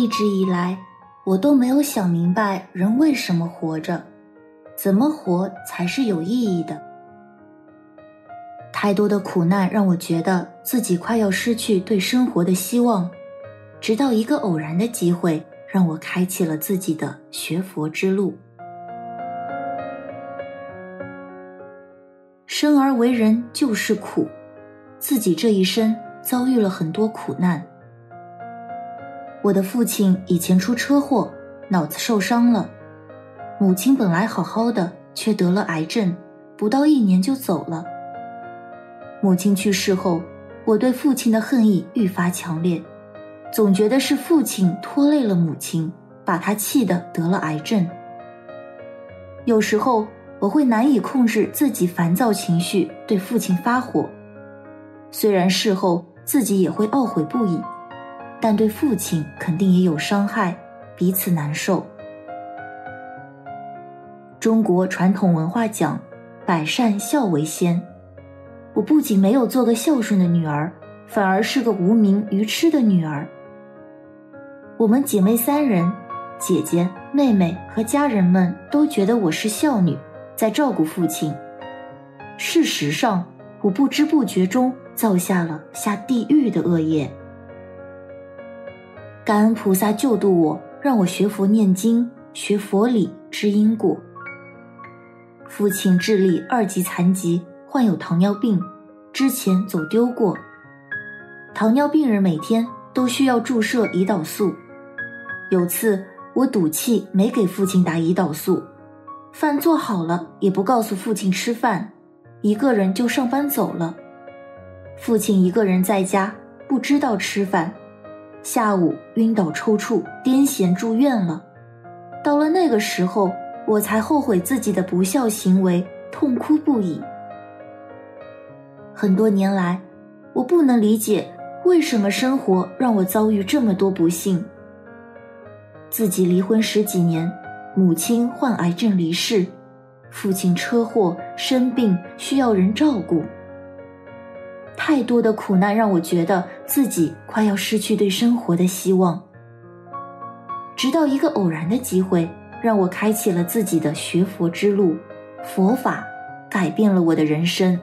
一直以来，我都没有想明白人为什么活着，怎么活才是有意义的。太多的苦难让我觉得自己快要失去对生活的希望，直到一个偶然的机会，让我开启了自己的学佛之路。生而为人就是苦，自己这一生遭遇了很多苦难。我的父亲以前出车祸，脑子受伤了，母亲本来好好的，却得了癌症，不到1年就走了。母亲去世后，我对父亲的恨意愈发强烈，总觉得是父亲拖累了母亲，把她气得得了癌症。有时候我会难以控制自己烦躁情绪，对父亲发火，虽然事后自己也会懊悔不已，但对父亲肯定也有伤害，彼此难受。中国传统文化讲百善孝为先，我不仅没有做个孝顺的女儿，反而是个无名愚痴的女儿。我们姐妹3人，姐姐、妹妹和家人们都觉得我是孝女，在照顾父亲。事实上，我不知不觉中造下了下地狱的恶业。感恩菩萨救度我，让我学佛念经，学佛理，知因果。父亲智力2级残疾，患有糖尿病，之前走丢过。糖尿病人每天都需要注射胰岛素。有次我赌气没给父亲打胰岛素，饭做好了也不告诉父亲吃饭，一个人就上班走了。父亲一个人在家，不知道吃饭，下午晕倒抽搐，癫痫住院了。到了那个时候，我才后悔自己的不孝行为，痛哭不已。很多年来，我不能理解为什么生活让我遭遇这么多不幸。自己离婚10几年，母亲患癌症离世，父亲车祸生病需要人照顾。太多的苦难让我觉得自己快要失去对生活的希望。直到一个偶然的机会，让我开启了自己的学佛之路，佛法改变了我的人生。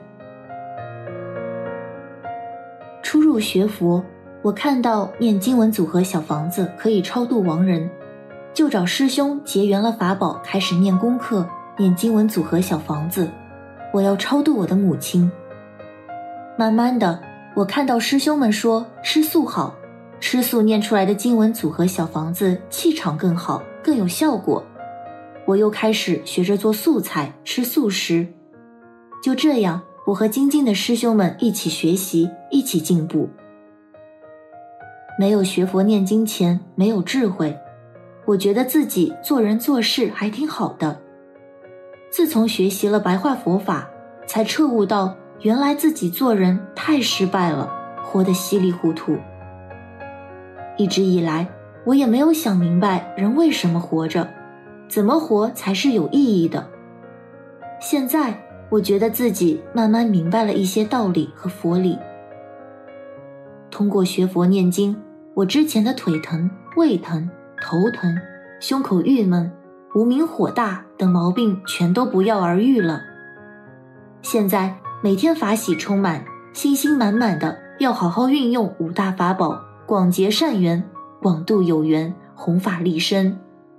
初入学佛，我看到念经文组合小房子可以超度亡人，就找师兄结缘了法宝，开始念功课，念经文组合小房子，我要超度我的母亲。慢慢的，我看到师兄们说吃素好，吃素念出来的经文组合小房子气场更好，更有效果。我又开始学着做素菜，吃素食。就这样，我和精进的师兄们一起学习，一起进步。没有学佛念经前，没有智慧，我觉得自己做人做事还挺好的。自从学习了白话佛法，才彻悟到原来自己做人太失败了，活得稀里糊涂。一直以来，我也没有想明白人为什么活着，怎么活才是有意义的。现在，我觉得自己慢慢明白了一些道理和佛理。通过学佛念经，我之前的腿疼、胃疼、头疼、胸口郁闷、无名火大等毛病全都不药而愈了。现在每天法喜充满，信心满满的要好好运用5大法宝，广结善缘，广度有缘，弘法利生。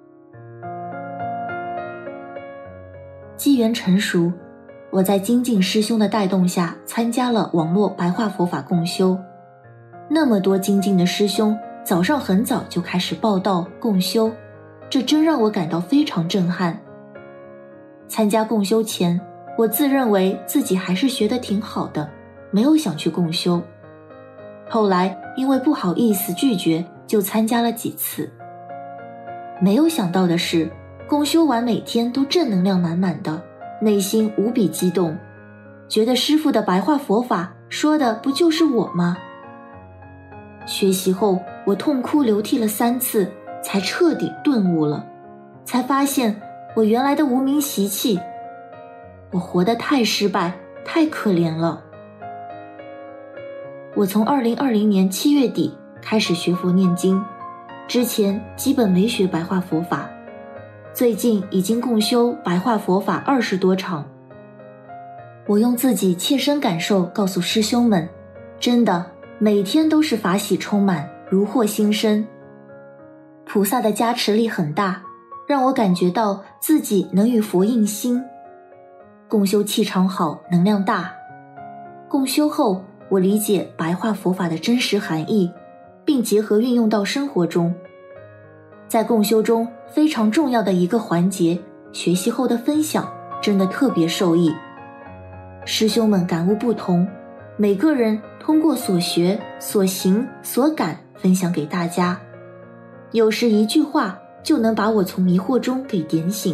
机缘成熟，我在精进师兄的带动下参加了网络白话佛法共修。那么多精进的师兄早上很早就开始报道共修，这真让我感到非常震撼。参加共修前，我自认为自己还是学得挺好的，没有想去共修。后来因为不好意思拒绝，就参加了几次。没有想到的是，共修完每天都正能量满满的，内心无比激动，觉得师父的白话佛法说的不就是我吗？学习后，我痛哭流涕了3次，才彻底顿悟了，才发现我原来的无名习气，我活得太失败，太可怜了。我从2020年7月底开始学佛念经， 之前基本没学白话佛法，最近已经共修白话佛法20多场。我用自己切身感受告诉师兄们，真的每天都是法喜充满，如获新生。菩萨的加持力很大，让我感觉到自己能与佛印心。共修气场好，能量大。共修后，我理解白话佛法的真实含义，并结合运用到生活中。在共修中非常重要的一个环节，学习后的分享真的特别受益。师兄们感悟不同，每个人通过所学、所行、所感分享给大家，有时一句话就能把我从迷惑中给点醒。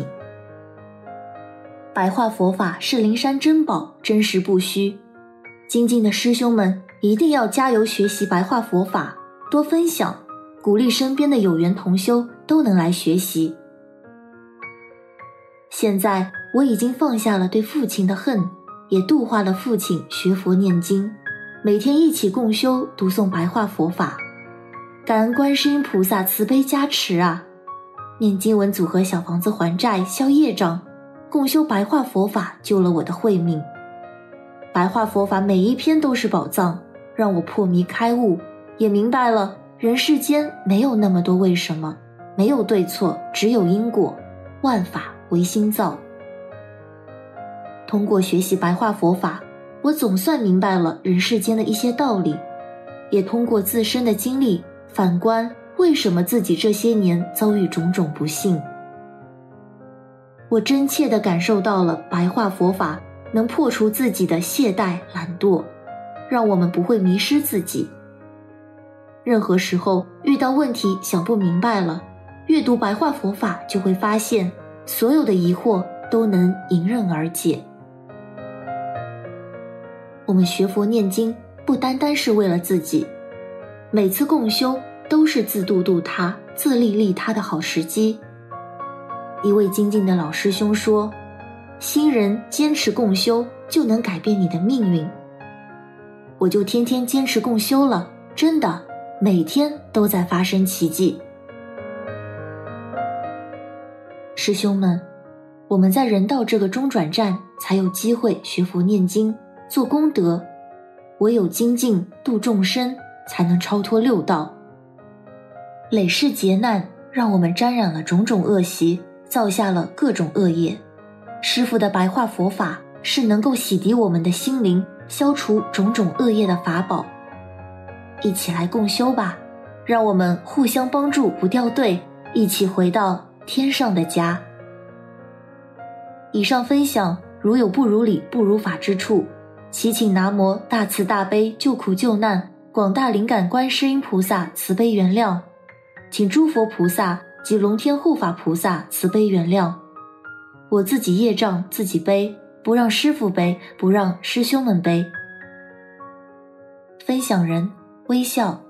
白话佛法是灵山珍宝，真实不虚。精进的师兄们一定要加油学习白话佛法，多分享，鼓励身边的有缘同修都能来学习。现在我已经放下了对父亲的恨，也度化了父亲学佛念经，每天一起共修读诵白话佛法。感恩观世音菩萨慈悲加持啊！念经文组合小房子还债消业障，共修白话佛法救了我的慧命。白话佛法每一篇都是宝藏，让我破迷开悟，也明白了人世间没有那么多为什么，没有对错，只有因果，万法唯心造。通过学习白话佛法，我总算明白了人世间的一些道理，也通过自身的经历反观为什么自己这些年遭遇种种不幸。我真切地感受到了白话佛法能破除自己的懈怠懒惰，让我们不会迷失自己。任何时候遇到问题想不明白了，阅读白话佛法就会发现所有的疑惑都能迎刃而解。我们学佛念经不单单是为了自己，每次共修都是自度度他、自利利他的好时机。一位精进的老师兄说，新人坚持共修就能改变你的命运。我就天天坚持共修了，真的每天都在发生奇迹。师兄们，我们在人道这个中转站才有机会学佛念经做功德，唯有精进度众生，才能超脱六道。累世劫难让我们沾染了种种恶习，造下了各种恶业。师父的白话佛法是能够洗涤我们的心灵，消除种种恶业的法宝。一起来共修吧，让我们互相帮助不掉队，一起回到天上的家。以上分享如有不如理不如法之处，祈请南无大慈大悲救苦救难广大灵感观世音菩萨慈悲原谅，请诸佛菩萨及龙天护法菩萨慈悲原谅。我自己业障自己背，不让师父背，不让师兄们背。分享人微笑。